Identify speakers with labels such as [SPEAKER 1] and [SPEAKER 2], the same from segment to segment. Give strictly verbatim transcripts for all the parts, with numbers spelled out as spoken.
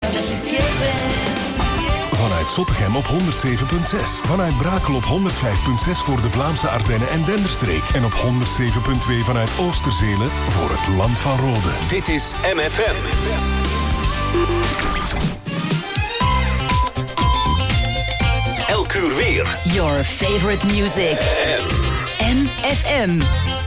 [SPEAKER 1] that you're giving.
[SPEAKER 2] Vanuit Zottegem op honderd zeven komma zes. Vanuit Brakel op honderd vijf komma zes voor de Vlaamse Ardennen en Denderstreek. En op honderd zeven komma twee vanuit Oosterzele voor het Land van Rode.
[SPEAKER 3] Dit is M F M. Elk uur weer.
[SPEAKER 4] Your favorite music. M F M.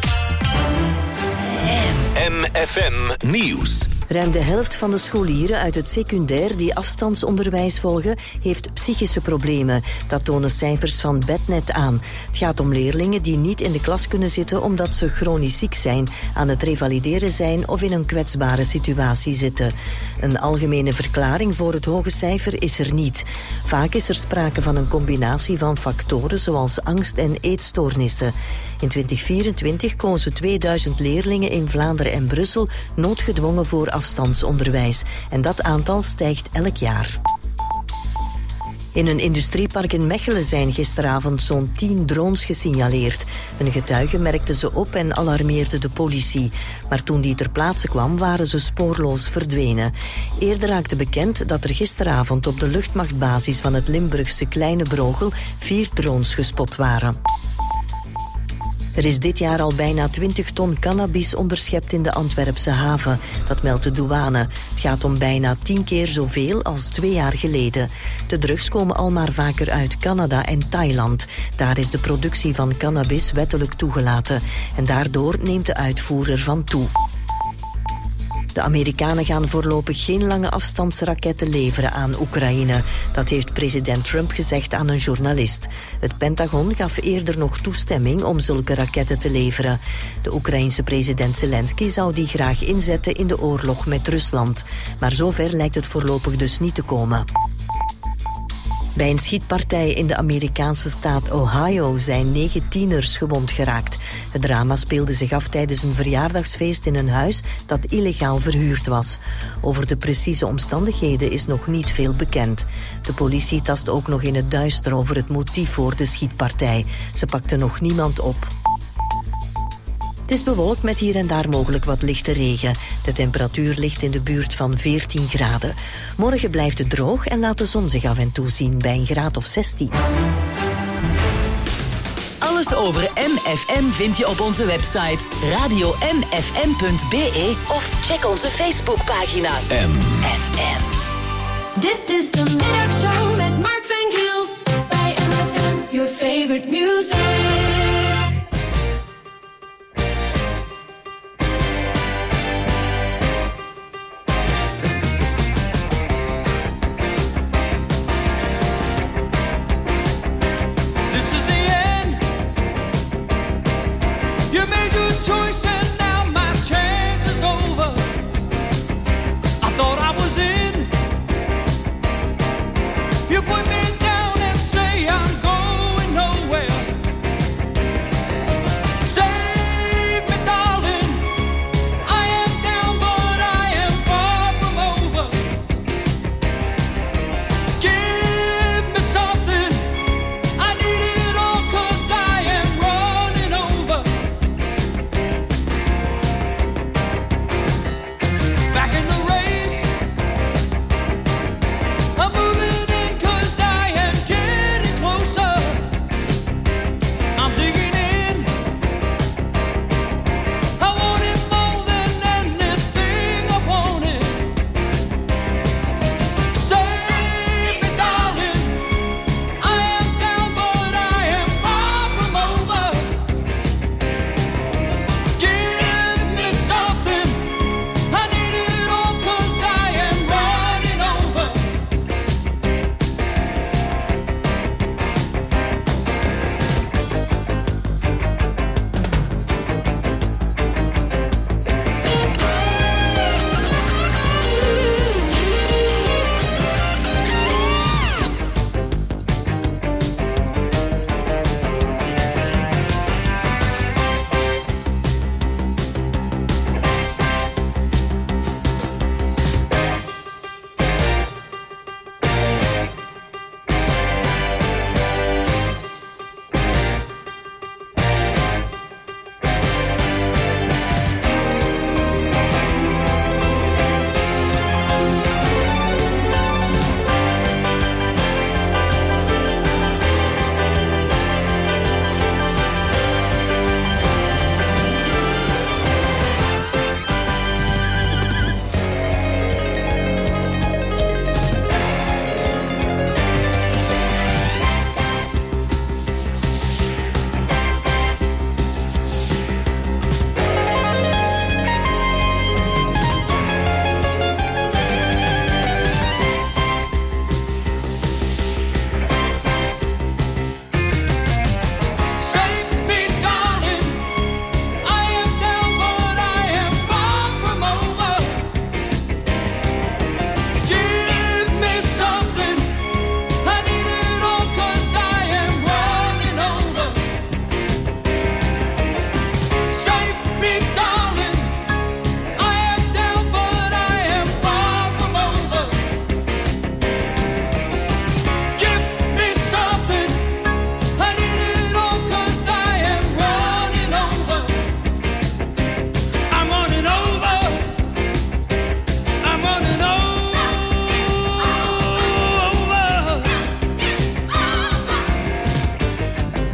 [SPEAKER 3] M F M Nieuws.
[SPEAKER 5] Ruim de helft van de scholieren uit het secundair die afstandsonderwijs volgen, heeft psychische problemen. Dat tonen cijfers van Bednet aan. Het gaat om leerlingen die niet in de klas kunnen zitten omdat ze chronisch ziek zijn, aan het revalideren zijn of in een kwetsbare situatie zitten. Een algemene verklaring voor het hoge cijfer is er niet. Vaak is er sprake van een combinatie van factoren zoals angst en eetstoornissen. In twintig vierentwintig kozen tweeduizend leerlingen in Vlaanderen en Brussel noodgedwongen voor afstandsonderwijs. En dat aantal stijgt elk jaar. In een industriepark in Mechelen zijn gisteravond zo'n tien drones gesignaleerd. Een getuige merkte ze op en alarmeerde de politie. Maar toen die ter plaatse kwam, waren ze spoorloos verdwenen. Eerder raakte bekend dat er gisteravond op de luchtmachtbasis van het Limburgse Kleine Brogel vier drones gespot waren. Er is dit jaar al bijna twintig ton cannabis onderschept in de Antwerpse haven. Dat meldt de douane. Het gaat om bijna tien keer zoveel als twee jaar geleden. De drugs komen al maar vaker uit Canada en Thailand. Daar is de productie van cannabis wettelijk toegelaten. En daardoor neemt de uitvoer ervan toe. De Amerikanen gaan voorlopig geen lange afstandsraketten leveren aan Oekraïne. Dat heeft president Trump gezegd aan een journalist. Het Pentagon gaf eerder nog toestemming om zulke raketten te leveren. De Oekraïense president Zelensky zou die graag inzetten in de oorlog met Rusland. Maar zover lijkt het voorlopig dus niet te komen. Bij een schietpartij in de Amerikaanse staat Ohio zijn negen tieners gewond geraakt. Het drama speelde zich af tijdens een verjaardagsfeest in een huis dat illegaal verhuurd was. Over de precieze omstandigheden is nog niet veel bekend. De politie tast ook nog in het duister over het motief voor de schietpartij. Ze pakte nog niemand op. Het is bewolkt met hier en daar mogelijk wat lichte regen. De temperatuur ligt in de buurt van veertien graden. Morgen blijft het droog en laat de zon zich af en toe zien bij een graad of zestien.
[SPEAKER 4] Alles over M F M vind je op onze website radio m f m punt b e of check onze Facebookpagina
[SPEAKER 3] M
[SPEAKER 4] F M.
[SPEAKER 1] Dit is de middagshow met Mark van Giels bij M F M. Your favorite music.
[SPEAKER 6] Choice and now my chance is over. I thought I was in. You put me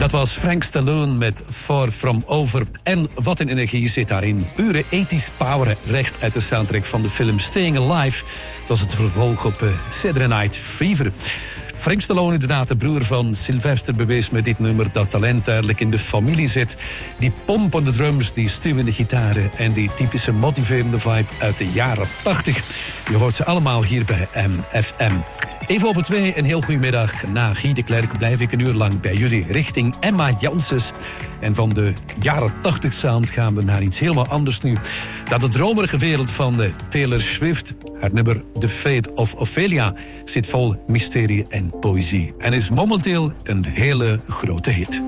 [SPEAKER 7] Dat was Frank Stallone met Far From Over. En wat een energie zit daarin. Pure ethisch power, recht uit de soundtrack van de film Staying Alive. Het was het vervolg op uh, Saturday Night Fever. Frank Stallone, inderdaad de broer van Sylvester, bewees met dit nummer dat talent duidelijk in de familie zit. Die pomp op de drums, die stuwende gitaren en die typische motiverende vibe uit de jaren tachtig. Je hoort ze allemaal hier bij M F M. Even over twee, een heel goede middag. Na Guy de Klerk blijf ik een uur lang bij jullie richting Emma Janssens. En van de jaren tachtig sound gaan we naar iets helemaal anders nu. Dat de dromerige wereld van de Taylor Swift. Haar nummer The Fate of Ophelia zit vol mysterie en poëzie. En is momenteel een hele grote hit.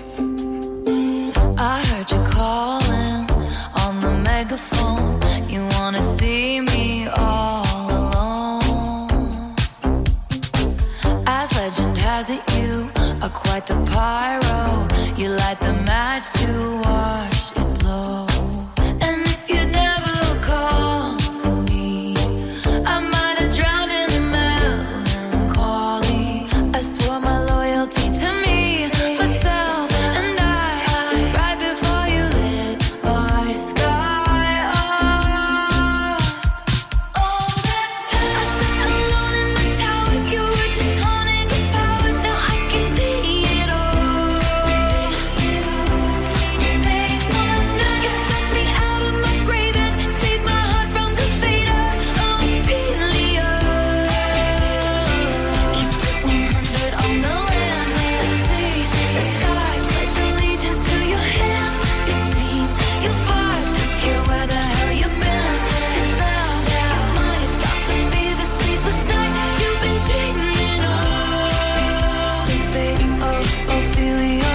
[SPEAKER 8] I heard you calling on the megaphone. You wanna see me all alone. As legend has it, you are quite the pyro. You light the match to watch it blow. And if you'd never call for me, I might have drowned in the melancholy. I swore my loyalty to me, myself, and I, right before you lit my sky up. All that time I sat alone in my tower, you were just haunting your powers. Now I can see it all. They wonder you took me out of my grave and saved my heart from the fate of Ophelia. Keep it one hundred on the land, the sea, the sky. Pledge allegiance to your hands, your team, your vibes. Don't care where the hell you've been. 'Cause now, your mind is about to be the sleepless night you've been dreaming of. The fate of Ophelia.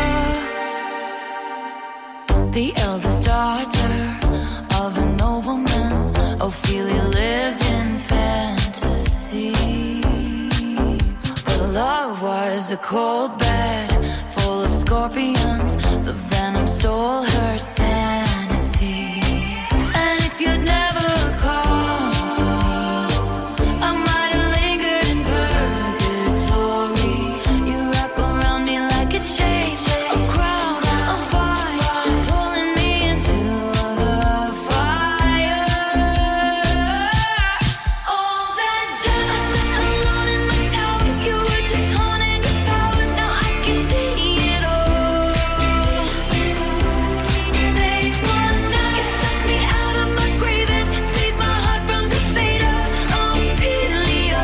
[SPEAKER 8] The eldest daughter of a nobleman, Ophelia lived in fantasy. But love was a cold bed full of scorpions. The venom stole her sanity. And if you'd never called for me, I might have lingered in purgatory. You wrap around me like a chain, a crown, a vine, pulling me into the fire. All that time I sat alone in my tower, you were just haunting your powers. Now I can see it all. They wonder you took me out of my grave and saved my heart from the fate of Ophelia.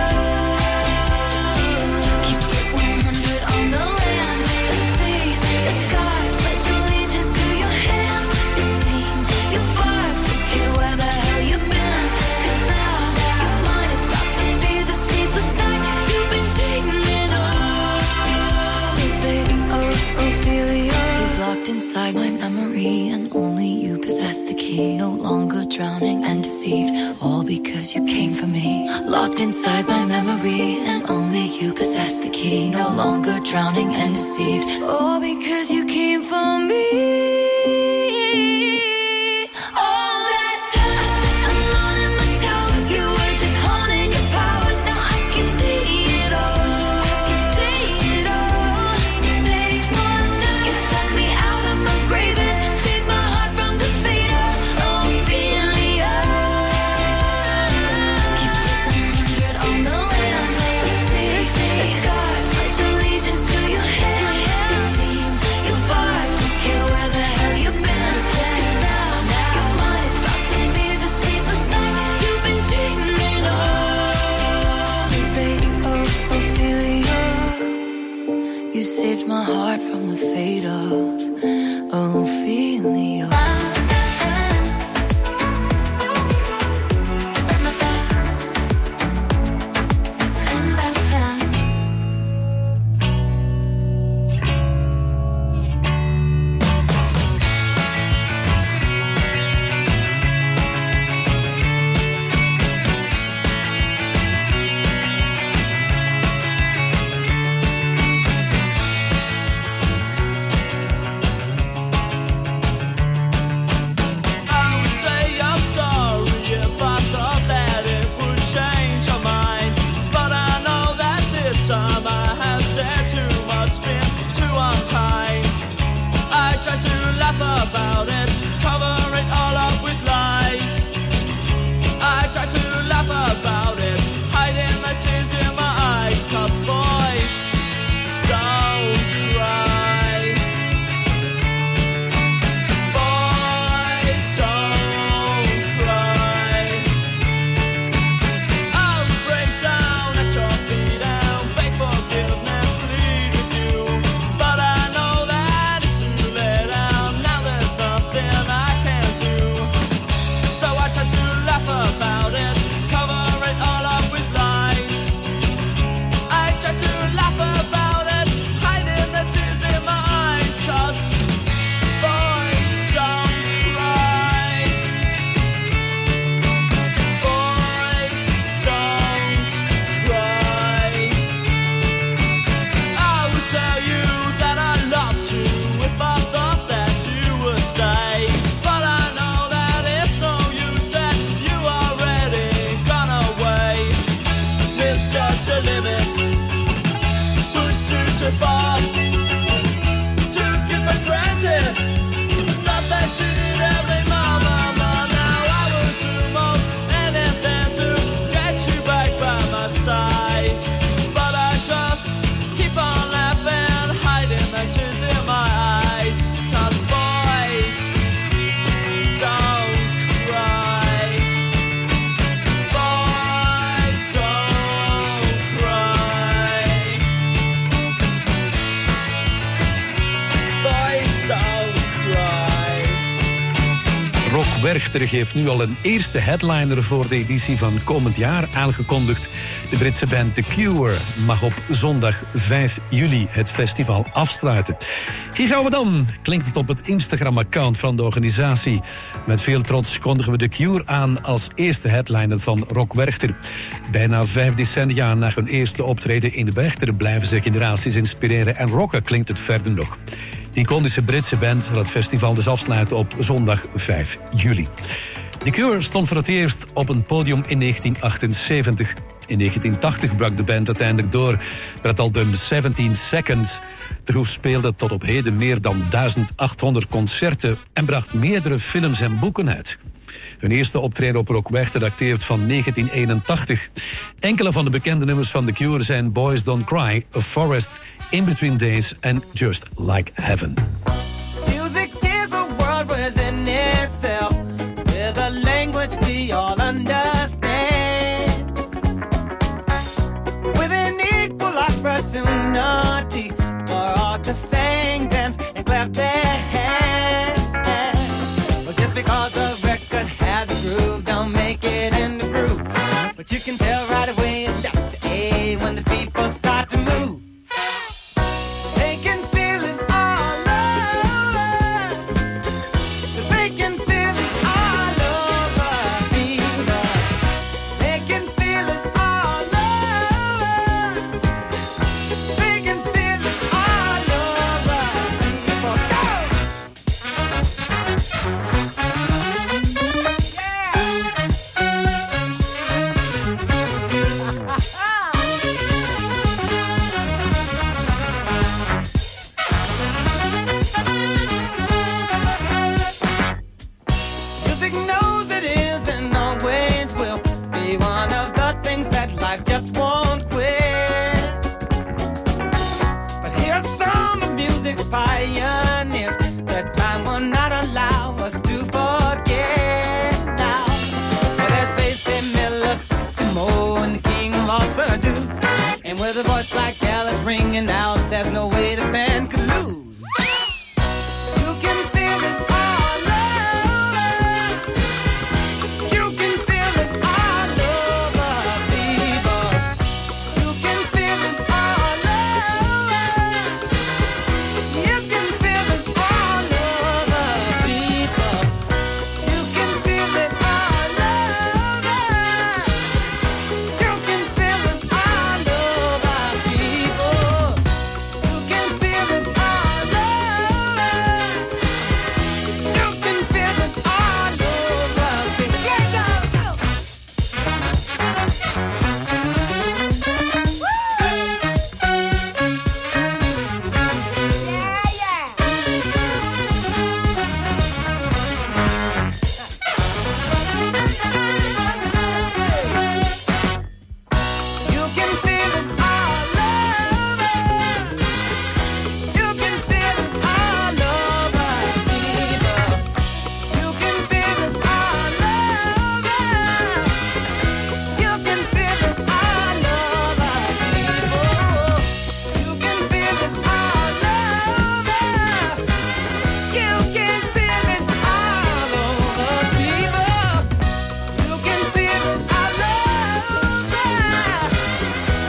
[SPEAKER 8] Keep it one hundred on the land, the sea, the sky. Pledge allegiance to your hands, your team, your vibes. Don't care where the hell you've been. 'Cause now, your mind is about to be the sleepless night you've been dreaming of. The fate of Ophelia is locked inside my memory, and only you possess the key. No longer drowning and deceived, all because you came for me. Locked inside my memory, and only you possess the key. No longer drowning and deceived, all because you came for me. All that time I sat alone in my tower, you were just haunting your powers. Now I can see it all. I can see it all. They wonder you took me out of my grave and saved my heart from the fate of Ophelia. Keep it one hundred on the land, the sea, the sky. Pledge allegiance to your hands, your team, your vibes. Don't care where the hell you've been. 'Cause now, your mind is about to be the sleepless night you've been dreaming of. The fate of Ophelia. You saved my heart from the fate of Ophelia.
[SPEAKER 6] misjudge your limits. Pushed you too far, took you for granted. Thought that you did every mama, mama. Now I will do most anything to get you back by my side. But I just keep on laughing, hiding the tears in my eyes. Cause boys don't cry. Boys don't cry. Boys don't cry.
[SPEAKER 7] Rock Werchter heeft nu al een eerste headliner voor de editie van komend jaar aangekondigd. De Britse band The Cure mag op zondag vijf juli het festival afsluiten. Hier gaan we dan, klinkt het op het Instagram-account van de organisatie. Met veel trots kondigen we The Cure aan als eerste headliner van Rock Werchter. Bijna vijf decennia na hun eerste optreden in de Werchter blijven ze generaties inspireren en rocken klinkt het verder nog. De iconische Britse band zal het festival dus afsluiten op zondag vijf juli. The Cure stond voor het eerst op een podium in negentien achtenzeventig. In negentien tachtig brak de band uiteindelijk door met het album zeventien Seconds. De groep speelde tot op heden meer dan duizend achthonderd concerten en bracht meerdere films en boeken uit. Hun eerste optreden op Rock Werchter dateert van negentien eenentachtig. Enkele van de bekende nummers van The Cure zijn Boys Don't Cry, A Forest, In Between Days en Just Like Heaven.
[SPEAKER 9] Music is a world within itself, with a language we all understand, with an equal opportunity for all to sing, dance, and clap their hands. Well, just because a record has a groove, don't make it in the groove. But you can tell right away left to A when the people start to move. They can feel it all over. They can feel it all over, people. They can feel it all over. They can feel it all over, people. Go! Music knows it is and always will be one of the things that life just won't quit. But here's some of music's pioneers that time will not allow us to forget now. Well, there's Basie Miller, Timo, and the King of Osadu. And with a voice like Alice ringing out, there's no way the band could lose. You can feel it all over. You can feel it all over, people. You can feel it all over. You can feel it all over, people. You can feel it all over. You can feel it all over, people. You can feel it all over. You can feel it all over, people. Yeah, go, go. Yeah, yeah. You can feel it all over. You can feel it all over, people. You can feel it all over. You can feel it all over, people. You can feel it all over. You can feel it all over, people. You can feel it all over.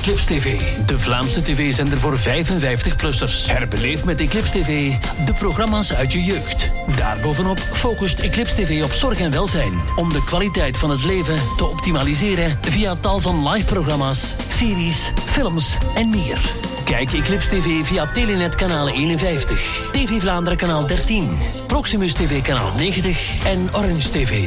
[SPEAKER 10] Eclipse T V, de Vlaamse tv-zender voor vijfenvijftig-plussers. Herbeleef met Eclipse T V de programma's uit je jeugd. Daarbovenop focust Eclipse T V op zorg en welzijn, om de kwaliteit van het leven te optimaliseren via tal van live-programma's, series, films en meer. Kijk Eclipse T V via Telenet kanaal eenenvijftig, T V Vlaanderen kanaal dertien, Proximus T V kanaal negentig en Orange T V.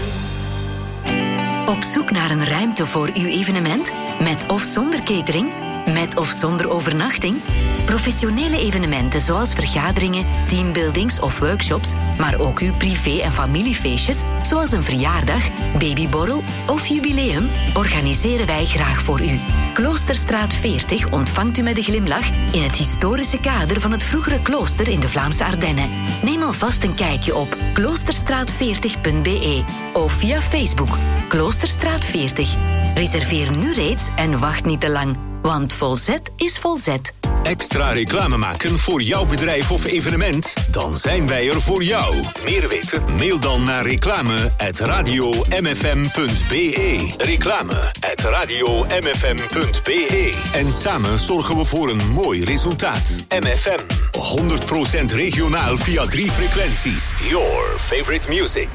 [SPEAKER 11] Op zoek naar een ruimte voor uw evenement? Met of zonder catering? Met of zonder overnachting? Professionele evenementen zoals vergaderingen, teambuildings of workshops, maar ook uw privé- en familiefeestjes, zoals een verjaardag, babyborrel of jubileum, organiseren wij graag voor u. Kloosterstraat veertig ontvangt u met een glimlach in het historische kader van het vroegere klooster in de Vlaamse Ardennen. Neem alvast een kijkje op kloosterstraat veertig punt b e of via Facebook Kloosterstraat veertig. Reserveer nu reeds en wacht niet te lang, want volzet is volzet.
[SPEAKER 3] Extra reclame maken voor jouw bedrijf of evenement? Dan zijn wij er voor jou. Meer weten? Mail dan naar reclame at radio m f m punt b e. Reclame at radio m f m punt b e. En samen zorgen we voor een mooi resultaat. M F M, honderd procent regionaal via drie frequenties. Your favorite music.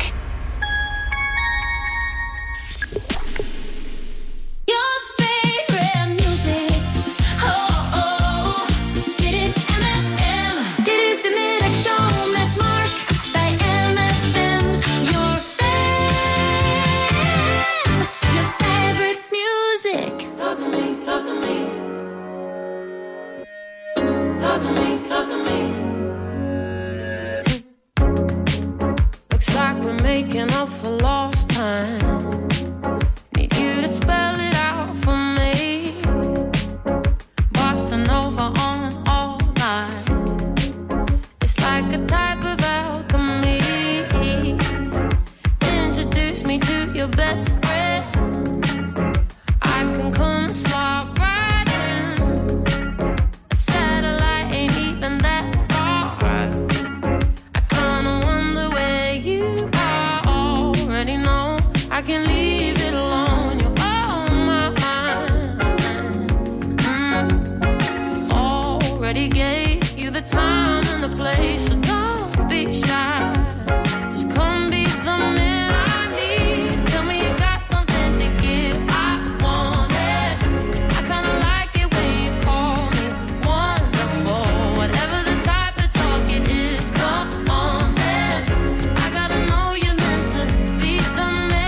[SPEAKER 12] Making up for lost time. Need you to spell it out for me. Bossing over on all night. It's like a type of alchemy. Introduce me to your best friend. I can come and slide right in. A satellite ain't even that far. I kinda wonder where you I can leave it alone. You're on my mind. Mm. Already gave you the time and the place, so don't be shy. Just come be the man I need. Tell me you got something to give. I want it. I kinda like it when you call me wonderful. Whatever the type of talk it is, come on then. I gotta know you're meant to be the man.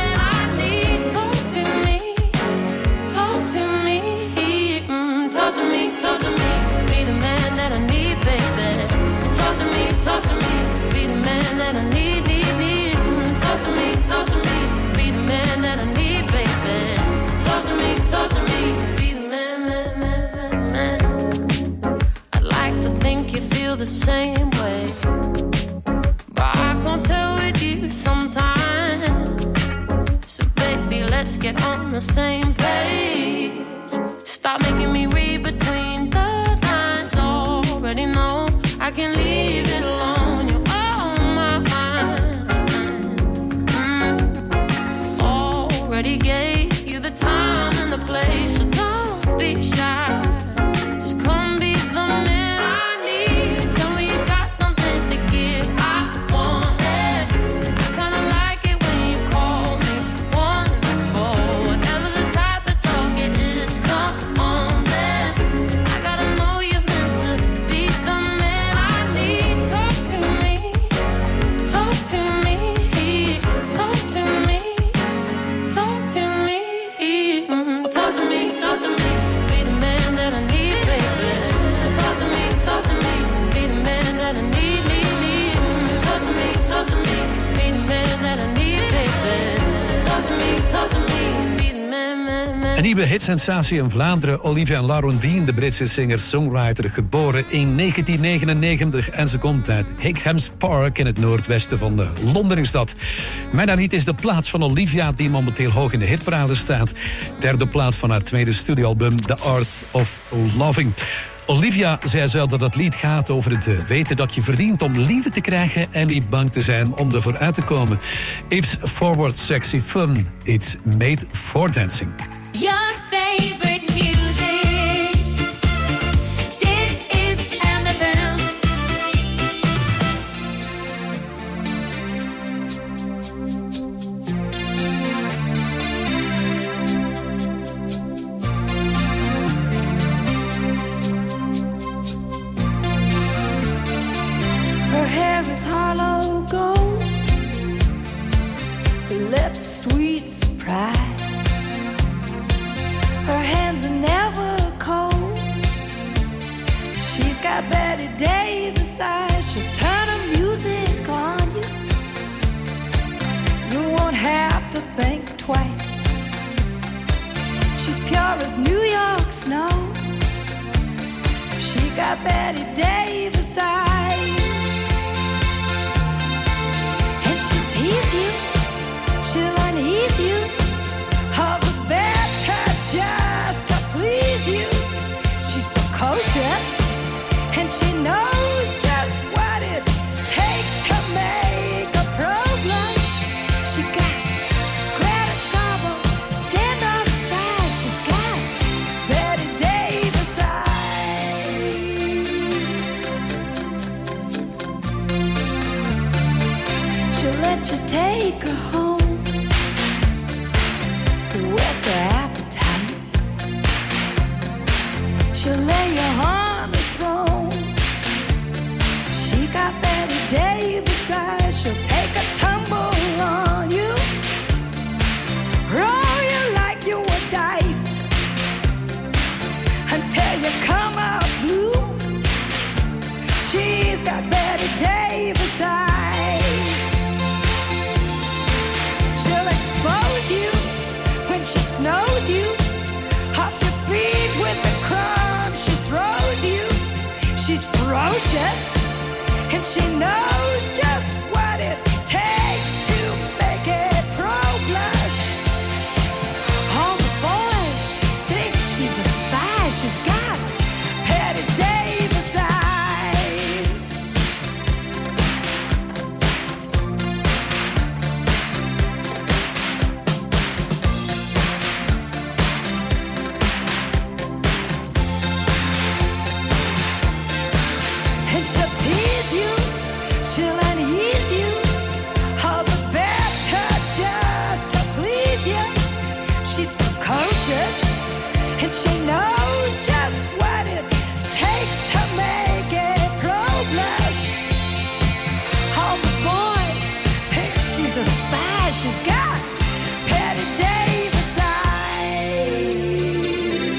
[SPEAKER 12] Talk to me, talk to me, be the man that I need, baby. Talk to me, talk to me, be the man that I need, need, need. Talk to me, talk to me, be the man that I need, baby. Talk to me, talk to me, be the man, man, man, man, man. I'd like to think you feel the same way, but I can't tell with you sometimes. So baby, let's get on the same page. Stop making me read between the lines. Already know I can leave it alone. You're on my mind. Mm. Already gave you the time and the place, so don't be shy. Just come be the man I need. Tell me you got something to give. I want it. I kinda like it when you call me wonderful. Whatever the type of talk it is, come on then. I gotta know you're meant to be the man I need. Talk to me, talk to me, talk to me, talk to me, mm, talk to me, talk to me, be the man that I need, baby. Talk to me, talk to me, be the man that I need, need, need. Mm, talk to me, talk to me, be the man that I need, baby. Talk to me, talk to me, be the man, man, man.
[SPEAKER 7] Een nieuwe hitsensatie in Vlaanderen, Olivia Larondine, de Britse singer-songwriter, geboren in negentien negenennegentig en ze komt uit Hickham's Park in het noordwesten van de Londen is dat. Mijn lied is de plaats van Olivia die momenteel hoog in de hitparade staat. Derde plaat van haar tweede studioalbum The Art of Loving. Olivia zei zelf dat het lied gaat over het weten dat je verdient om liefde te krijgen en niet bang te zijn om ervoor uit te komen. It's forward sexy fun. It's made for dancing.
[SPEAKER 1] Your favorite music.
[SPEAKER 13] got Betty Davis eyes. She'll turn her music on you. You won't have to think twice. She's pure as New York snow. She got Betty Davis eyes. And she'll tease you, she'll unease you, all the better just to please you. She's precocious, and she knows just what it takes to make a pro blush. She got Greta Garbo, standoff size. She's got Betty Davis eyes. She'll let you take her home. What's her appetite? She'll lay you on the throne. She got Betty Davis eyes. She'll take a tumble on you, roll you like you were dice, until you come out blue. She's got Betty Davis eyes. She'll expose you when she snows you, off your feet with the crumbs she throws you. She's ferocious, and she knows just what it takes to make it pro blush. All the boys think she's a spy. She's got Betty Davis eyes. And she'll tease you, she'll unease you, all the better just to please you. She's precocious, and she knows just what it takes to make it pro blush. All the boys think she's a spy. She's got Betty Davis eyes.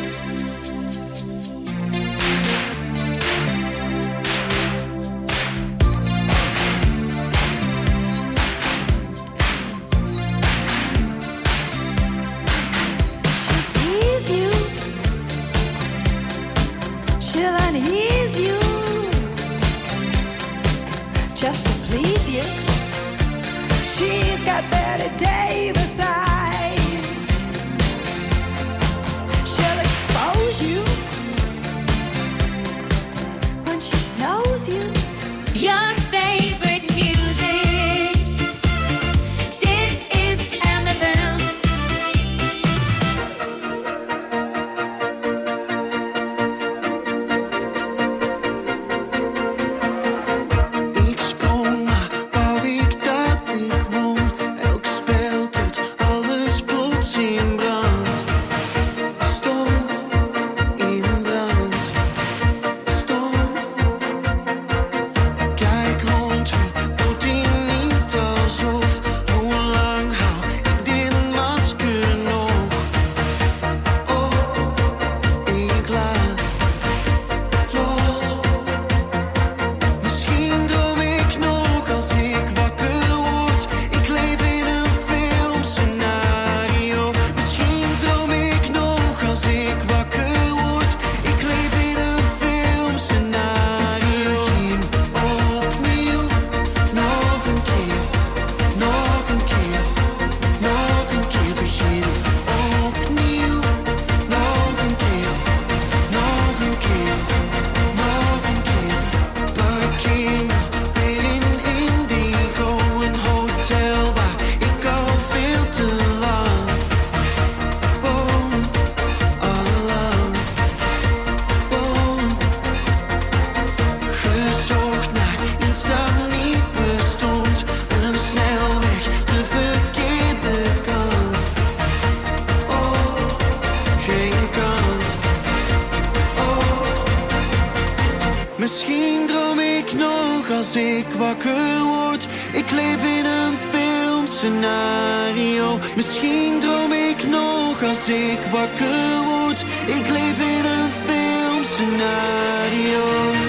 [SPEAKER 13] She'll tease you, she'll unease you, just to please you. She's got Betty Davis eyes. She'll expose you when she snows you.
[SPEAKER 1] Your favorite music. Dit is M F M.
[SPEAKER 14] Ik sprong, maar wou ik dat ik won. Elk spel tot alles plots in brand stond. In brand stond. Kijk rond me, doet hij niet alsof. Hoe lang hou ik dit masker nog? Oh, ik laat los. Misschien droom ik nog als ik wakker word. Ik leef in een filmscenario. Misschien droom ik nog als ik wakker word. Ik leef in een filmscenario. Begin opnieuw, nog een keer, nog een keer, nog een keer. Begin opnieuw, nog een keer, nog een keer, nog een keer. Parkeer me weer in Indigo, een hotel waar ik al veel te lang woon, allang woon. Gezocht naar iets dat niet bestond, een snelweg de verkeerde kant. Oh, geen kant. Oh, misschien droom ik nog als ik wakker word. Ik leef in een filmscenario. Misschien droom ik nog als ik wakker word. Ik leef in een filmscenario.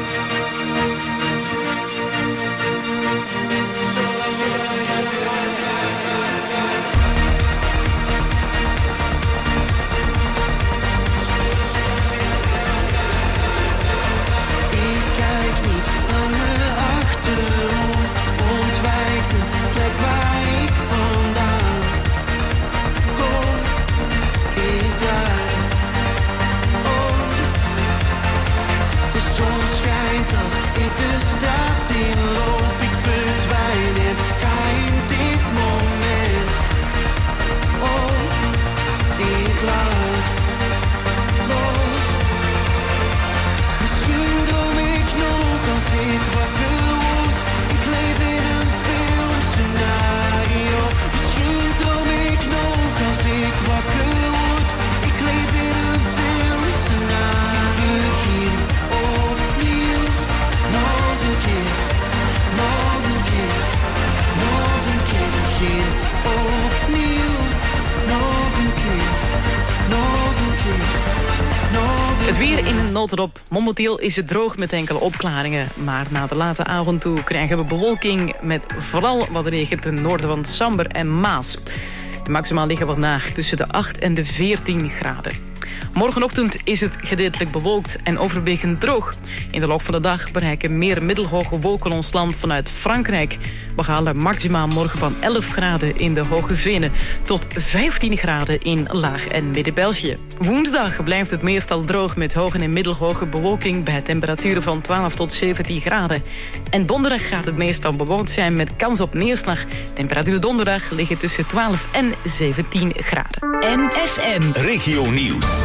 [SPEAKER 15] notendop. Momenteel is het droog met enkele opklaringen. Maar na de late avond toe krijgen we bewolking met vooral wat regen ten noorden van Samber en Maas. De maxima liggen vandaag tussen de acht en de veertien graden. Morgenochtend is het gedeeltelijk bewolkt en overwegend droog. In de loop van de dag bereiken meer middelhoge wolken ons land vanuit Frankrijk. We halen maxima morgen van elf graden in de Hoge Venen tot vijftien graden in Laag- en Midden-België. Woensdag blijft het meestal droog met hoge en middelhoge bewolking bij temperaturen van twaalf tot zeventien graden. En donderdag gaat het meestal bewolkt zijn met kans op neerslag. Temperaturen donderdag liggen tussen twaalf en zeventien graden.
[SPEAKER 4] M F M
[SPEAKER 3] Regio Nieuws.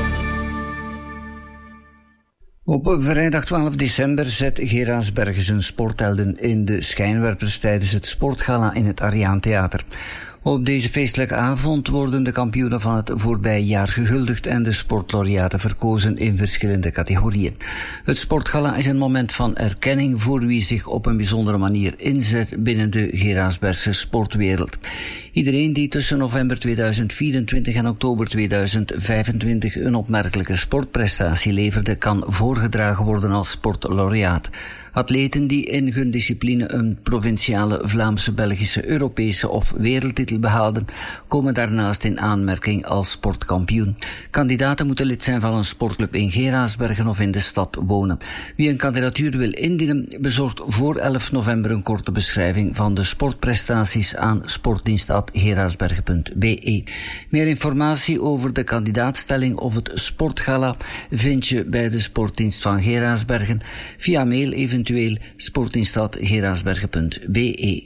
[SPEAKER 16] Op vrijdag twaalf december zet Geraardsbergen zijn sporthelden in de schijnwerpers tijdens het sportgala in het Ariaan Theater. Op deze feestelijke avond worden de kampioenen van het voorbije jaar gehuldigd en de sportlaureaten verkozen in verschillende categorieën. Het sportgala is een moment van erkenning voor wie zich op een bijzondere manier inzet binnen de Geraardsbergse sportwereld. Iedereen die tussen november tweeduizend vierentwintig en oktober tweeduizend vijfentwintig een opmerkelijke sportprestatie leverde, kan voorgedragen worden als sportlaureaat. Atleten die in hun discipline een provinciale, Vlaamse, Belgische, Europese of wereldtitel behaalden, komen daarnaast in aanmerking als sportkampioen. Kandidaten moeten lid zijn van een sportclub in Geraardsbergen of in de stad wonen. Wie een kandidatuur wil indienen, bezorgt voor elf november een korte beschrijving van de sportprestaties aan sportdienst at geraardsbergen punt b e. Meer informatie over de kandidaatstelling of het sportgala vind je bij de sportdienst van Geraardsbergen via mail eventueel sportdienst at geraardsbergen punt b e.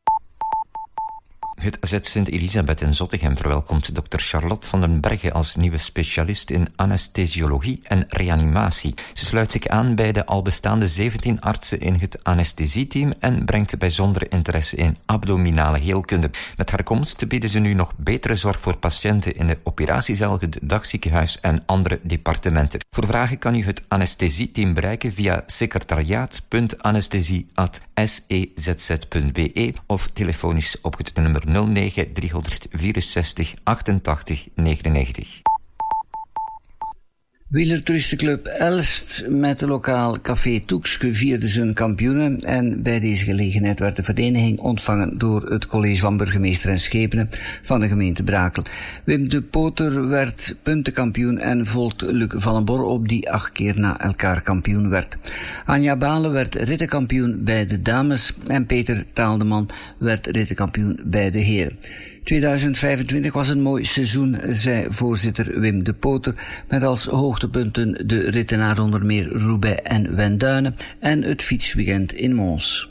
[SPEAKER 17] Het Z Sint-Elisabeth in Zottegem verwelkomt dokter Charlotte van den Berge als nieuwe specialist in anesthesiologie en reanimatie. Ze sluit zich aan bij de al bestaande zeventien artsen in het anesthesieteam en brengt bijzondere interesse in abdominale heelkunde. Met haar komst bieden ze nu nog betere zorg voor patiënten in de operatiezaal, het dagziekenhuis en andere departementen. Voor vragen kan u het anesthesieteam bereiken via secretariaat punt anesthesie at s e z z punt b e of telefonisch op het nummer nul negen driehonderdvierenzestig achtentachtig negenennegentig.
[SPEAKER 16] Wielertoeristenclub Elst met de lokaal Café Toekske vierde zijn kampioenen en bij deze gelegenheid werd de vereniging ontvangen door het college van burgemeester en schepenen van de gemeente Brakel. Wim de Poter werd puntenkampioen en volgt Luc van den Bor op die acht keer na elkaar kampioen werd. Anja Balen werd rittenkampioen bij de dames en Peter Taaldeman werd rittenkampioen bij de heren. tweeduizend vijfentwintig was een mooi seizoen, zei voorzitter Wim de Poter, met als hoogtepunten de ritten naar onder meer Roubaix en Wenduinen en het fietsweekend in Mons.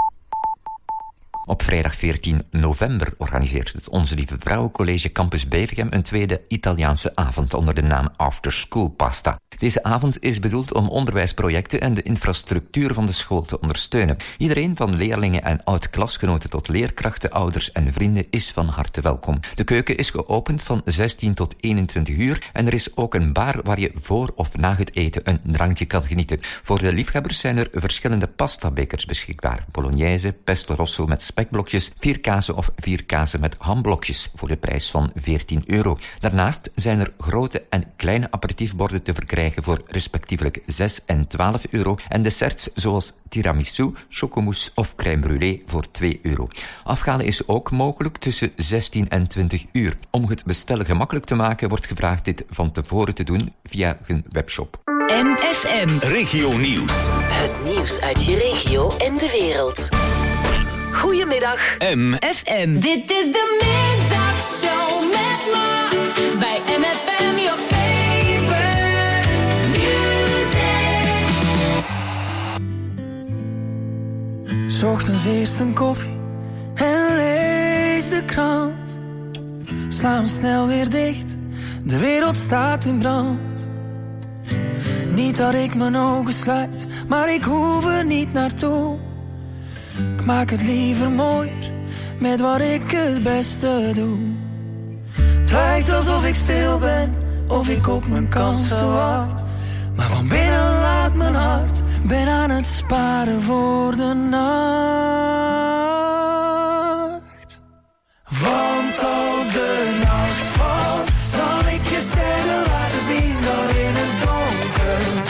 [SPEAKER 17] Op vrijdag veertien november organiseert het Onze Lieve Vrouwencollege Campus Bevegem een tweede Italiaanse avond onder de naam After School Pasta. Deze avond is bedoeld om onderwijsprojecten en de infrastructuur van de school te ondersteunen. Iedereen van leerlingen en oud-klasgenoten tot leerkrachten, ouders en vrienden is van harte welkom. De keuken is geopend van zestien tot eenentwintig uur en er is ook een bar waar je voor of na het eten een drankje kan genieten. Voor de liefhebbers zijn er verschillende pastabekers beschikbaar. Bolognese, pesto rosso met spekblokjes, vier kazen of vier kazen met hamblokjes voor de prijs van veertien euro. Daarnaast zijn er grote en kleine aperitiefborden te verkrijgen voor respectievelijk zes en twaalf euro en desserts zoals tiramisu, chocomousse of crème brûlée voor twee euro. Afhalen is ook mogelijk tussen zestien en twintig uur. Om het bestellen gemakkelijk te maken wordt gevraagd dit van tevoren te doen via hun webshop.
[SPEAKER 4] M F M
[SPEAKER 3] Regio Nieuws.
[SPEAKER 4] Het nieuws uit je regio en de wereld. Goedemiddag.
[SPEAKER 3] M
[SPEAKER 4] F M.
[SPEAKER 1] Dit is de middagshow met Mark bij M F M, your favorite music.
[SPEAKER 18] 's Ochtends eerst een koffie en lees de krant. Sla hem snel weer dicht, de wereld staat in brand. Niet dat ik mijn ogen sluit, maar ik hoef er niet naartoe. Ik maak het liever mooier met wat ik het beste doe. Het lijkt alsof ik stil ben, of ik op mijn kansen wacht. Maar van binnen laat mijn hart, ben aan het sparen voor de nacht. Want als de nacht valt, zal ik je sterren laten zien. Dat in het donker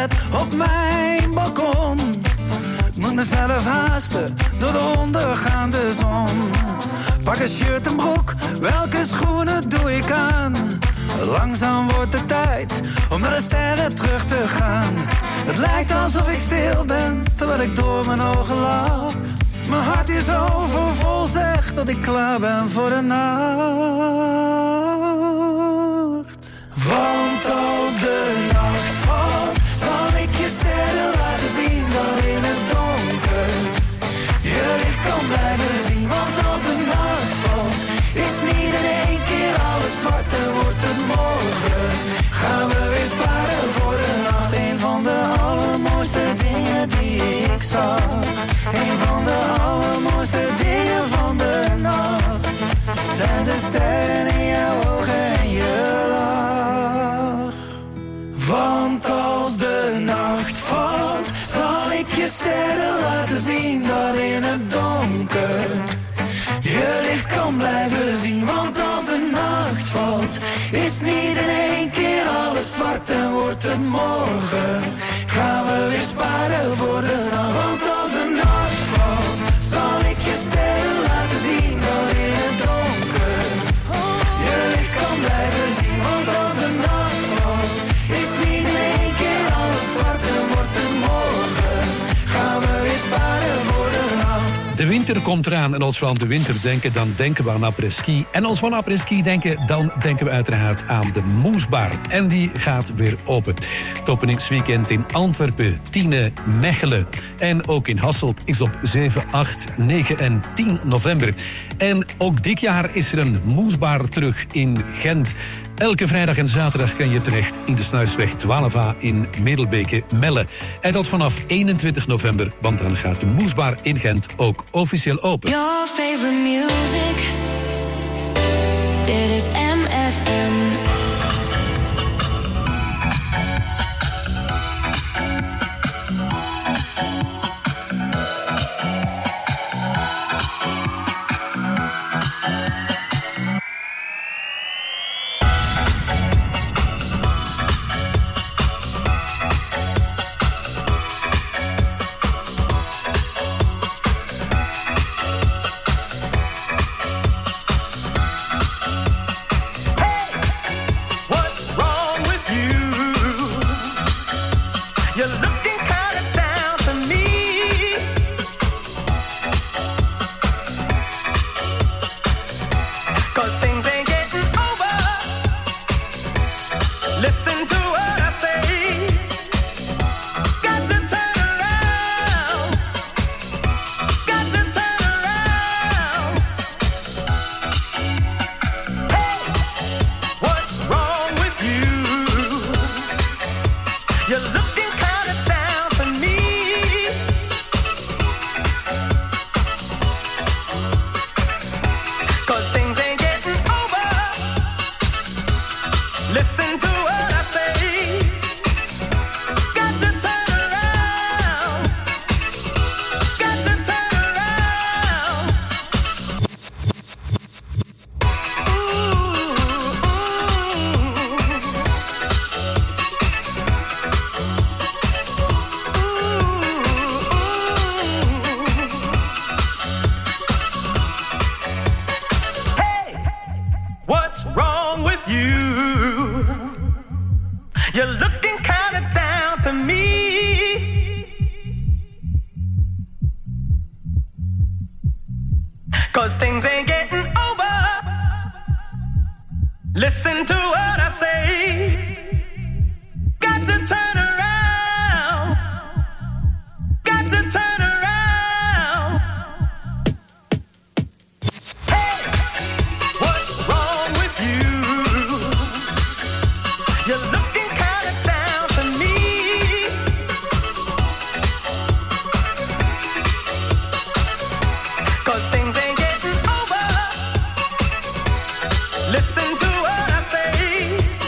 [SPEAKER 18] sigaret op mijn balkon. Moet mezelf haasten door de ondergaande zon. Pak een shirt en broek, welke schoenen doe ik aan? Langzaam wordt het tijd om naar de sterren terug te gaan. Het lijkt alsof ik stil ben, terwijl ik door mijn ogen lach. Mijn hart is overvol, zegt dat ik klaar ben voor de nacht. Want als de nacht valt, zal ik je sterren laten zien. Dat in het donker je licht kan blijven zien. Want als de nacht valt, is niet in één keer alles zwart en wordt het morgen. Gaan we weer sparen voor de nacht. Een van de allermooiste dingen die ik zag. Een van de allermooiste dingen van de nacht zijn de sterren in jouw ogen en je lach. Want als de nacht valt, zal ik je sterren laten zien. Dat in het donker je licht kan blijven zien. Want als de nacht valt, is niet in één keer alles zwart en wordt het morgen. Gaan we weer sparen voor de nacht. Want als de nacht valt, zal ik je sterren laten zien. Dat in het donker je licht kan blijven zien. Want als de nacht valt, is niet in één keer alles zwart en wordt het morgen. Gaan we weer sparen voor de nacht.
[SPEAKER 7] De winter komt eraan en als we aan de winter denken, dan denken we aan après-ski. En als we aan après-ski denken, dan denken we uiteraard aan de Moesbar. En die gaat weer open. Het openingsweekend in Antwerpen, Tiene, Mechelen en ook in Hasselt is op zeven, acht, negen en tien november. En ook dit jaar is er een Moesbar terug in Gent. Elke vrijdag en zaterdag kan je terecht in de Snuisweg twaalf A in Middelbeke-Melle. En dat vanaf eenentwintig november, want dan gaat de Moesbar in Gent ook officieel open.
[SPEAKER 1] Your favorite music. Dit is M F M.
[SPEAKER 18] Listen to what I say.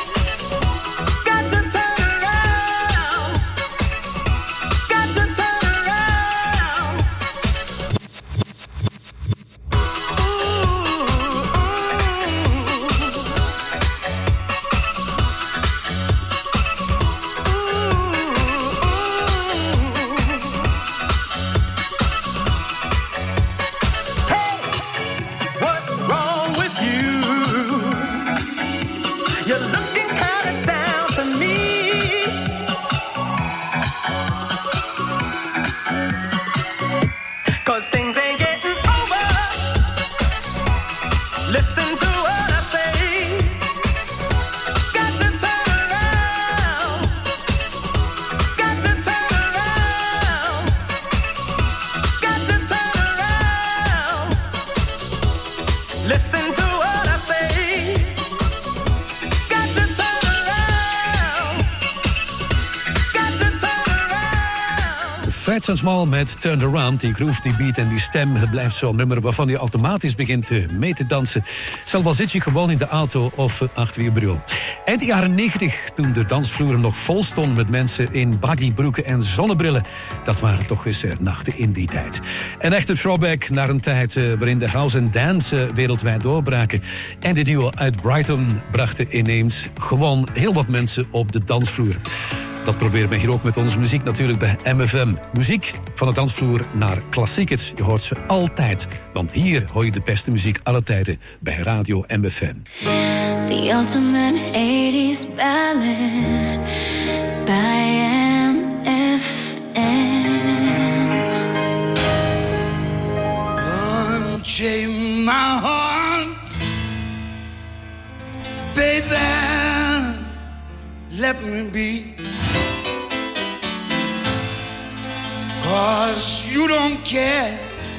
[SPEAKER 7] Fats and Small met Turn Around. Die groove, die beat en die stem, het blijft zo'n nummer waarvan je automatisch begint uh, mee te dansen. Zelfs al zit je gewoon in de auto of uh, achter je bureau. Eind de jaren negentig, toen de dansvloeren nog vol stonden met mensen in baggybroeken en zonnebrillen. Dat waren toch eens uh, nachten in die tijd. Een echte throwback naar een tijd uh, waarin de house en dance uh, wereldwijd doorbraken. En de duo uit Brighton brachten ineens gewoon heel wat mensen op de dansvloer. Dat proberen we hier ook met onze muziek natuurlijk bij M F M. Muziek van de dansvloer naar klassiekers. Je hoort ze altijd, want hier hoor je de beste muziek alle tijden bij Radio M F M.
[SPEAKER 8] The ultimate eighties ballad by M F M.
[SPEAKER 14] Unchain my heart, baby, let me be. 'Cause you don't care.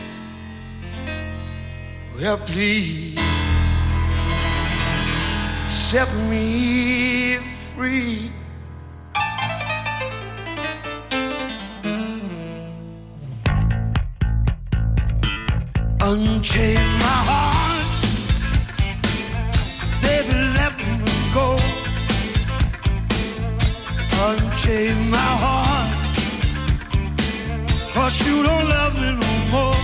[SPEAKER 14] Well, please set me free. Unchain my heart, baby, let me go. Unchain my heart, 'cause you don't love me no more.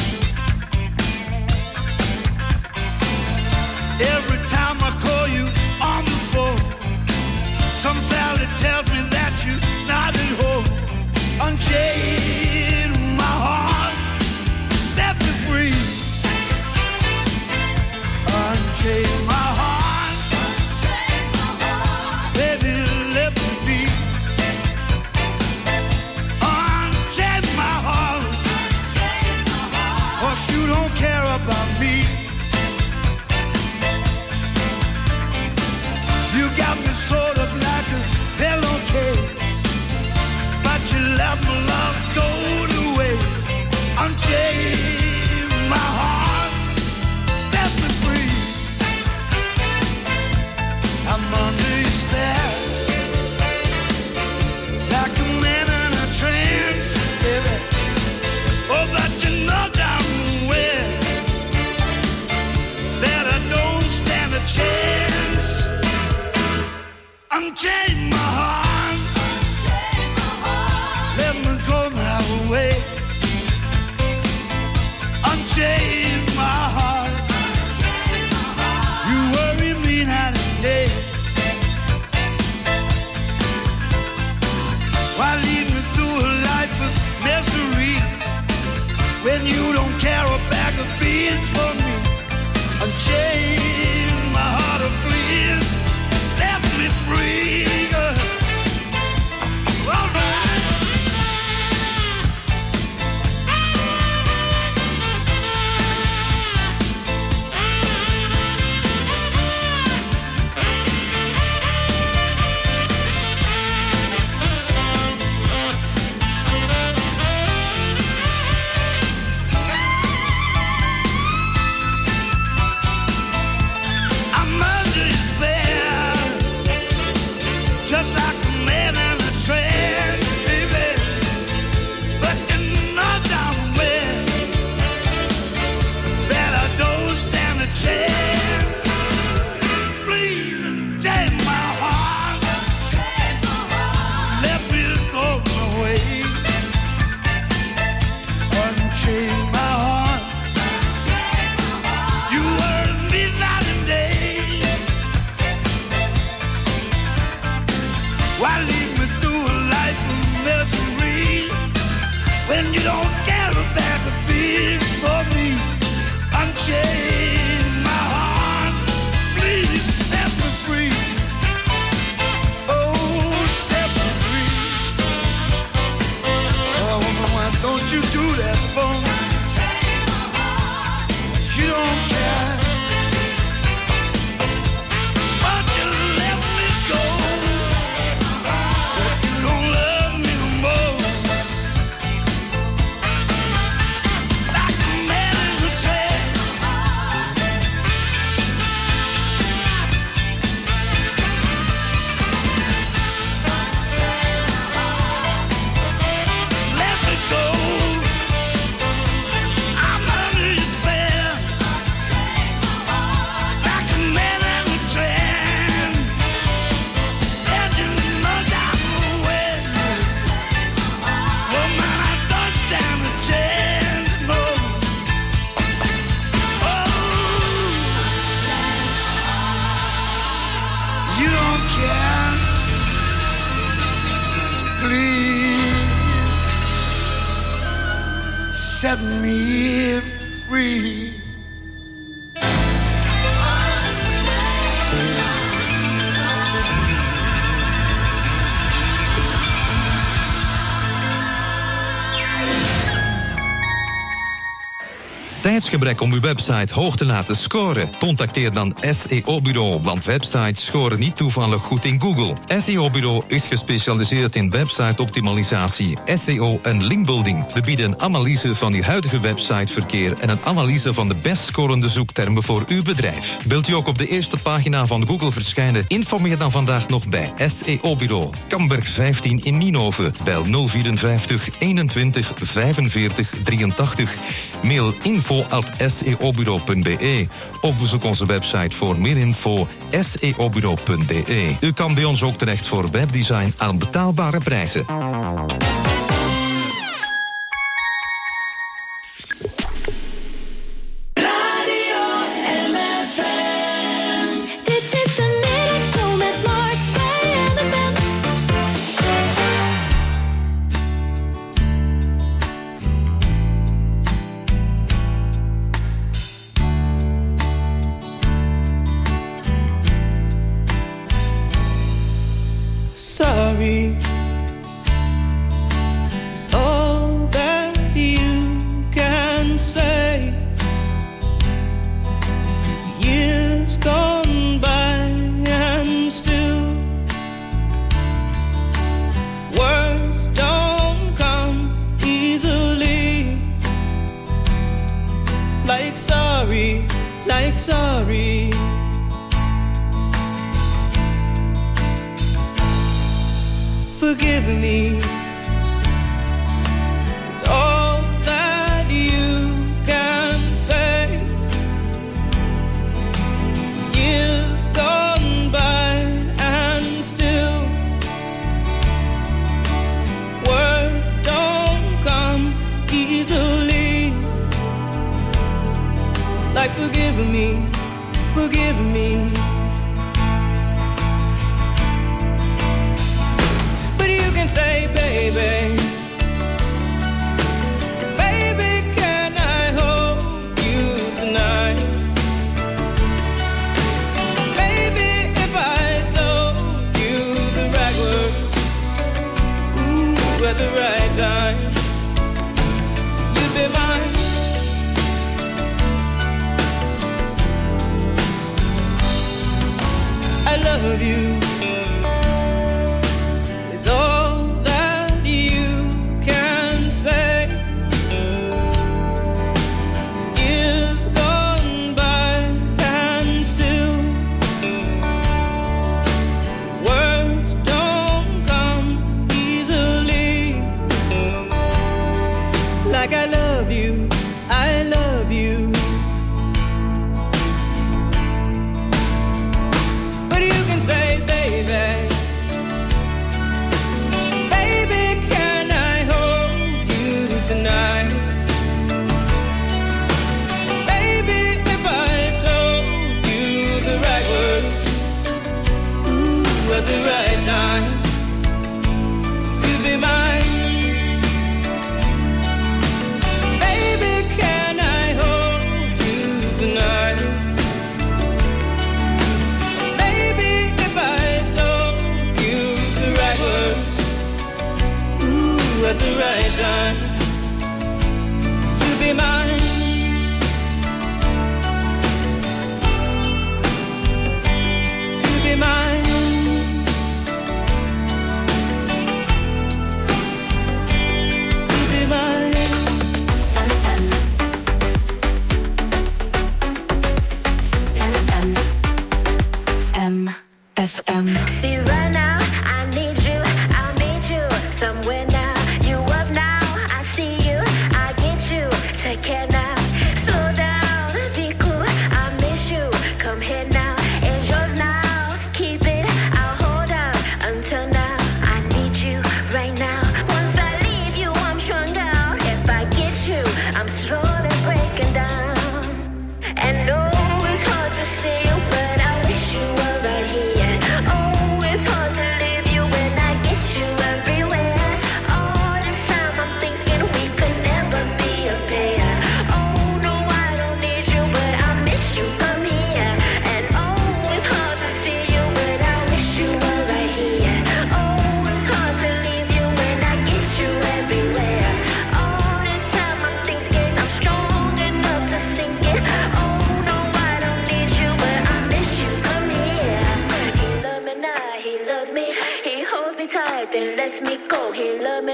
[SPEAKER 14] Every time I call you on the phone, some fella tells me that you're not at home. Unchain my heart, set me free. Unchain my heart, baby, let me be. Unchain my heart, 'cause you don't care about me. You got me sort of like a pillowcase, but you let my love go to waste. Unchain my heart, set me free. I'm under your spell, like a man in a trance, baby. Oh, but you know damn well that I don't stand a chance. Unchain my heart, let me go my way. Unchain my heart, you worry me night and day. Why lead me through a life of misery when you don't care a bag of beans for me? Unchain my heart, oh please, set me free, girl. All right. I'm under your spell, just like a man in a trance, baby. But you know damn well that I don't stand a chance. Please unchain my heart, let me go my way. Unchain my heart, you worry me night and day. Why lead me through a life of misery when you don't care a bag of beans for me? Unchain my heart, please set me free. Oh, set me free. Oh, woman, why don't you do that for me? set me free.
[SPEAKER 19] Tijdsgebrek om uw website hoog te laten scoren? Contacteer dan S E O-bureau, want websites scoren niet toevallig goed in Google. S E O-bureau is gespecialiseerd in website-optimalisatie, S E O en linkbuilding. We bieden een analyse van uw huidige websiteverkeer en een analyse van de best scorende zoektermen voor uw bedrijf. Wilt u ook op de eerste pagina van Google verschijnen? Informeer dan vandaag nog bij S E O-bureau. Kamberg vijftien in Nienhoven. Bel nul vierenvijftig eenentwintig vijfenveertig drieëntachtig. Mail info at s e o bureau punt b e of bezoek onze website voor meer info s e o bureau punt b e. U kan bij ons ook terecht voor webdesign aan betaalbare prijzen.
[SPEAKER 6] Sorry is all that you can say. Years gone by and still words don't come easily. Like sorry, like sorry. Forgive me, it's all that you can say. Years gone by and still words don't come easily. Like forgive me, forgive me. Say, baby, baby, can I hold you tonight? Baby, if I told you the right words, ooh, at the right time, you'd be mine. I love you. It's all at the right time, you'll be mine. Baby, can I hold you tonight? Baby, if I told you the right words, ooh, at the right time, you'll be mine. You'll be mine.
[SPEAKER 8] F M. See right now, I need you, I'll meet you somewhere now. You up now, I see you, I get you. Take care now, slow down, be cool, I miss you. Come here now, it's yours now. Keep it, I'll hold on until now. I need you right now. Once I leave you, I'm strung out. If I get you, I'm slowly breaking down. And no, it's hard to see you, but I wish you were right here. It's hard to leave you when I get you everywhere. All the time I'm thinking we could never be a pair.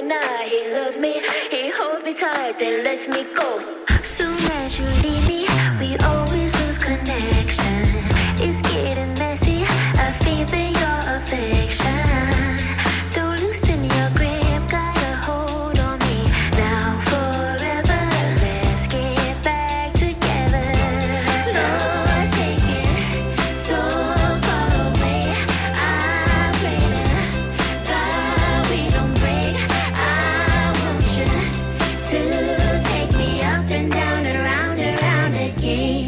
[SPEAKER 8] now, he loves me. He holds me tight, then lets me go. Soon as you leave me, we always lose connection. It's getting messy, I feel that your affection. Don't loosen your grip, got a hold on me. Now forever, let's get back together. Lord, take it so far away. I pray to God we don't break. I want you to take me up and down and round and round again.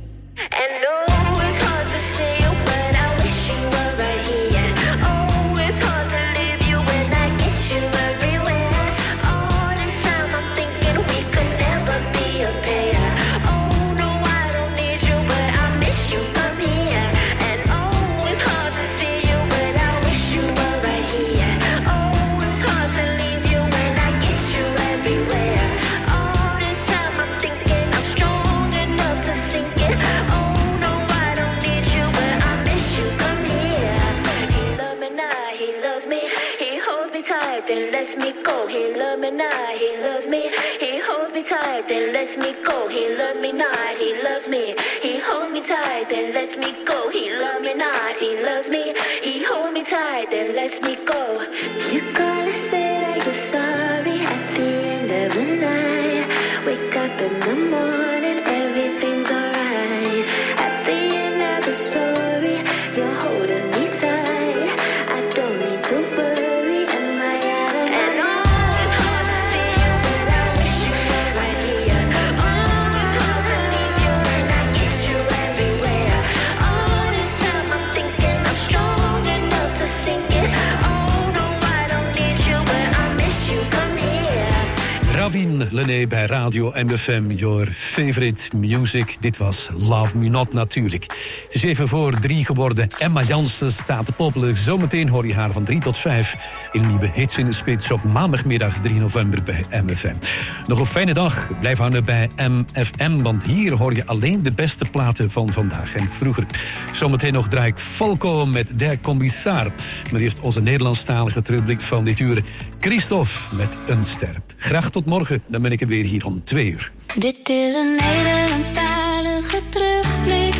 [SPEAKER 8] And no, it's hard to say, but I wish you were right here. Oh, it's hard to leave you when I get you everywhere. All this time I'm thinking we could never be a pair. Oh, no, I don't need you, but I miss you, come here. And oh, it's hard to see you, but I wish you were right here. Oh, it's hard to leave you when I get you everywhere. All this time I'm thinking I'm strong enough to sink it. Oh, no, I don't need you, but I miss you, come here. He loves me now, he loves me. He holds me tight, then lets me go. He loves me now, he loves me. He holds me tight, then lets me go. He loves me not, he loves me. He holds me tight, then lets me go. He loves me not, he loves me. He holds me tight, then lets me go. You gotta say that you're sorry at the end of the night. Wake up in the morning, everything's alright. At the end of the story, you're holding me tight. I don't need to worry, am I out of And oh, it's hard to see you, but I wish you were right here. Oh, it's hard to leave you when I get you everywhere. All this time I'm thinking I'm strong enough to sink it. Oh, no, I don't need you, but I miss you, come here.
[SPEAKER 7] Ravin Lené bij Radio M F M, your favorite music. Dit was Love Me Not natuurlijk. Het is even voor drie geworden. Emma Jansen staat te poppelen. Zometeen hoor je haar van drie tot vijf in nieuwe hits in de spits op maandagmiddag drie november bij M F M. Nog een fijne dag. Blijf hangen bij M F M, want hier hoor je alleen de beste platen van vandaag en vroeger. Zometeen nog draai ik Falco met Der Commissar. Maar eerst onze Nederlandstalige terugblik van dit uur. Christophe met Een Ster. Graag tot morgen, dan ben ik er weer hier om twee uur.
[SPEAKER 8] Dit is een Nederlandstalige terugblik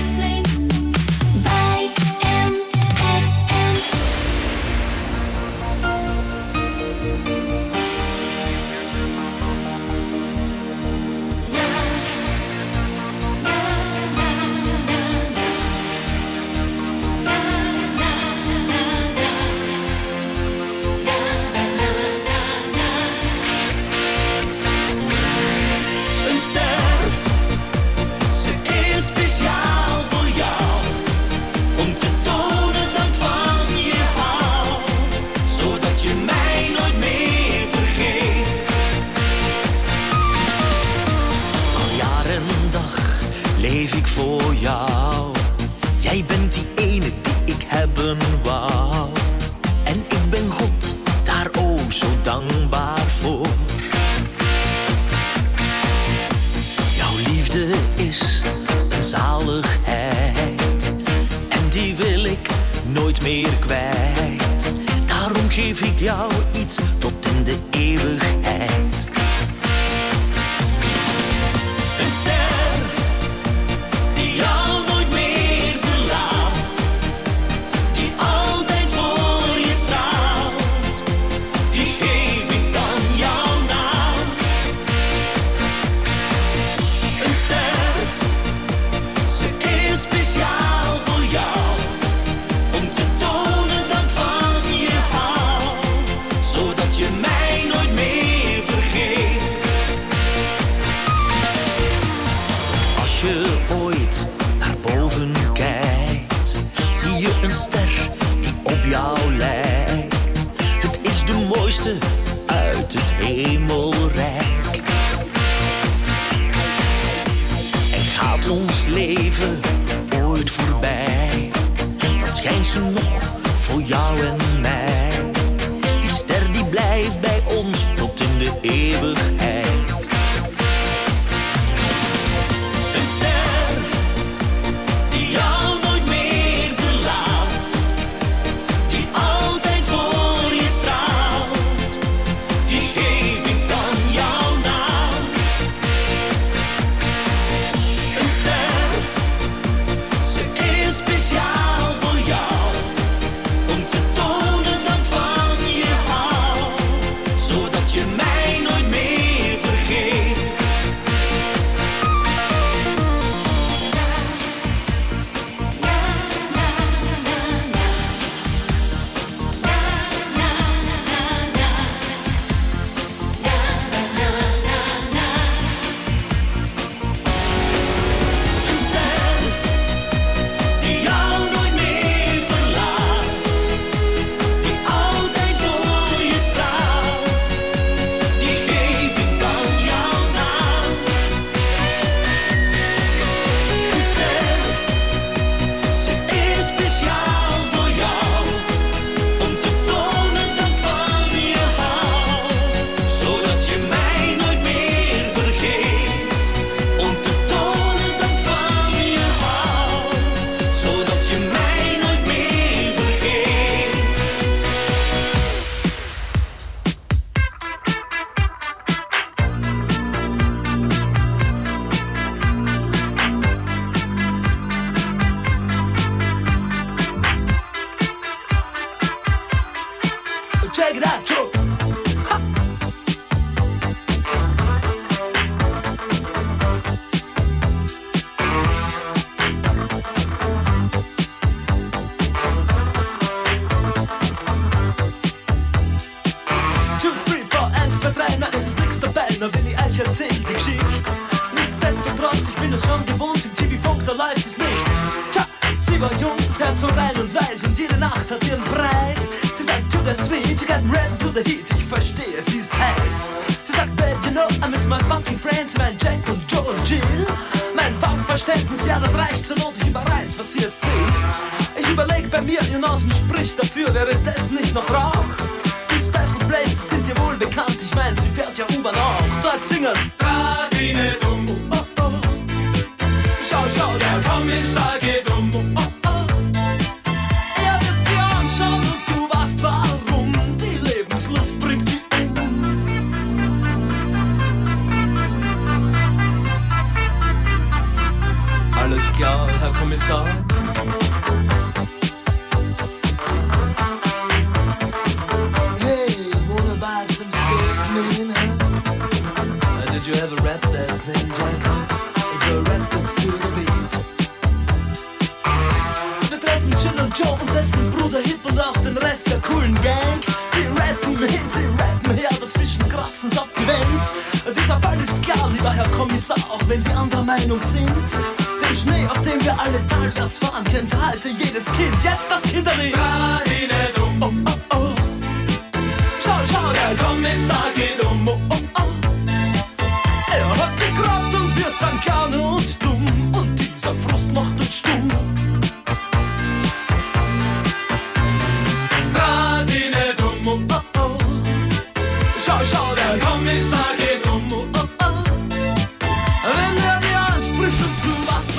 [SPEAKER 8] bij M F M.
[SPEAKER 6] Een ster, ze is speciaal voor jou. Om te tonen dat van je hou. Zodat je mij nooit meer vergeet.
[SPEAKER 20] Al jaar en dag leef ik voor jou. Jij bent die ene die ik hebben wou. En ik ben God daar oh zo dankbaar voor. Jouw liefde is een zaligheid. En die wil ik nooit meer kwijt. Daarom geef ik jou iets tot in de eeuwigheid.
[SPEAKER 6] Een ster die jou nooit meer verlaat. Die altijd voor je straalt. Die geef ik dan jouw naam. Een ster, ze is speciaal voor jou. Om te tonen dat van je hou. Zodat je mij nooit meer vergeet.
[SPEAKER 20] Als je ooit naar boven kijkt, zie je een ster die op jou lijkt. Het is de mooiste uit het hemelrijk. En gaat ons leven ooit voorbij, dan schijnt ze nog voor jou en mij. Die ster die blijft bij ons tot in de eeuwigheid.
[SPEAKER 6] Een ster die jou nooit meer verlaat. Die altijd voor je straalt. Die war jung, das Herz so rein und weiß und jede Nacht hat ihren Preis. Sie sagt, to the sweet, you got red to the heat, ich verstehe, sie ist heiß. Sie sagt, babe, you know, I miss my funky friends, mein Jack und Joe und Jill. Mein Funkverständnis, ja, das reicht zur Not, ich überreiß, was sie jetzt will. Ich überleg bei mir, ihr Nasen spricht dafür, wäre das nicht noch Rauch? Die Special Places sind dir wohl bekannt, ich mein, sie fährt ja U-Bahn auch. Dort singen's Radine dumm, oh, oh, oh. Schau, schau, der Kommissar geht um, oh, oh, oh. Er wird dir anschauen und du weißt warum, die Lebenslust bringt die um. Alles klar, Herr Kommissar. Did you ever rap that thing, Jack? So rap it to the beat. Wir treffen Jill und Joe und dessen Bruder Hip und auch den Rest der coolen Gang. Sie rappen hin, sie rappen her, dazwischen kratzen's ab die Wand. Dieser Fall ist klar, lieber Herr Kommissar, auch wenn Sie anderer Meinung sind. Den Schnee, auf dem wir alle talwärts fahren, kennt halte jedes Kind. Jetzt das Kinderlied. Oh, oh, oh. Schau, schau, der Kommissar